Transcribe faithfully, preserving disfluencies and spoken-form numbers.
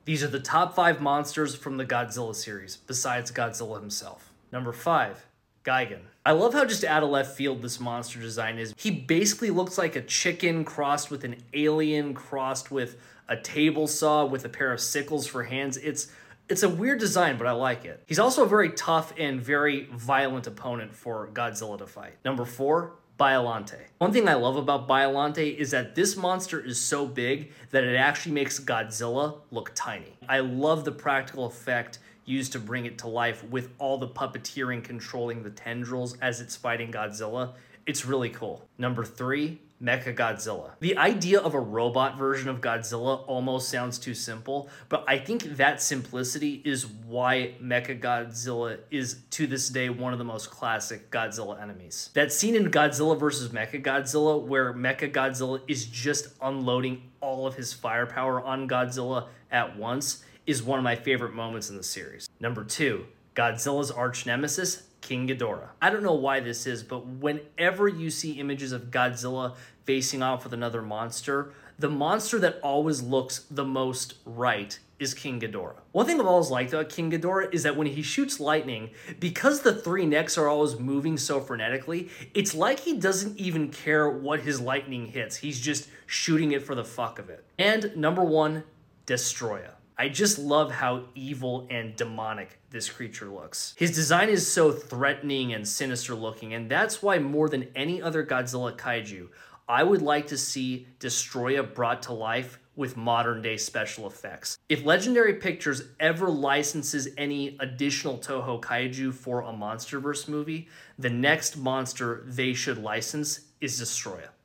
These are the top five monsters from the Godzilla series, besides Godzilla himself. Number five, Gigan. I love how just out of left field this monster design is. He basically looks like a chicken crossed with an alien, crossed with a table saw with a pair of sickles for hands. It's It's a weird design, but I like it. He's also a very tough and very violent opponent for Godzilla to fight. Number four, Biollante. One thing I love about Biollante is that this monster is so big that it actually makes Godzilla look tiny. I love the practical effect used to bring it to life with all the puppeteering controlling the tendrils as it's fighting Godzilla. It's really cool. Number three, Mechagodzilla. The idea of a robot version of Godzilla almost sounds too simple, but I think that simplicity is why Mechagodzilla is, to this day, one of the most classic Godzilla enemies. That scene in Godzilla versus Mechagodzilla where Mechagodzilla is just unloading all of his firepower on Godzilla at once is one of my favorite moments in the series. Number two, Godzilla's arch nemesis, King Ghidorah. I don't know why this is, but whenever you see images of Godzilla facing off with another monster, the monster that always looks the most right is King Ghidorah. One thing I've always liked about King Ghidorah is that when he shoots lightning, because the three necks are always moving so frenetically, it's like he doesn't even care what his lightning hits. He's just shooting it for the fuck of it. And number one, Destroya. I just love how evil and demonic this creature looks. His design is so threatening and sinister looking, and that's why more than any other Godzilla kaiju, I would like to see Destroya brought to life with modern day special effects. If Legendary Pictures ever licenses any additional Toho kaiju for a MonsterVerse movie, the next monster they should license is Destroya.